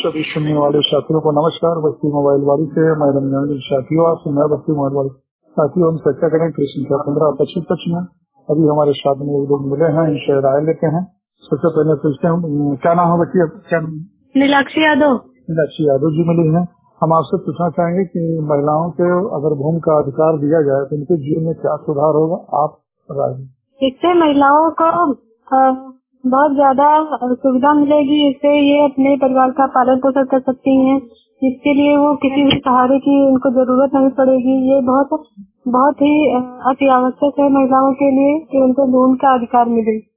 सभी सुनने वाले साथियों को नमस्कार। बस्ती मोबाइल वाली से मैं रमजान साथियों, आप सुन रहे बस्ती मोबाइल वाली साथियों। हम चर्चा करें कृषि का 15-25 में। अभी हमारे साथ में एक लोग मिले हैं, इनसे राय लेते हैं। सबसे पहले पूछते हैं क्या नाम है बच्ची, क्या नाम? नीलाक्षी यादव। नीलाक्षी यादव जी मिली हैं। हम आपसे पूछना चाहेंगे कि महिलाओं को अगर भूमि का अधिकार दिया जाए तो उनके जीवन में क्या सुधार होगा, आप राय? इससे महिलाओं को बहुत ज्यादा सुविधा मिलेगी। इससे ये अपने परिवार का पालन पोषण कर सकती हैं, जिसके लिए वो किसी भी सहारे की उनको जरूरत नहीं पड़ेगी। ये बहुत बहुत ही अति आवश्यक है महिलाओं के लिए कि उनको भूमि का अधिकार मिले।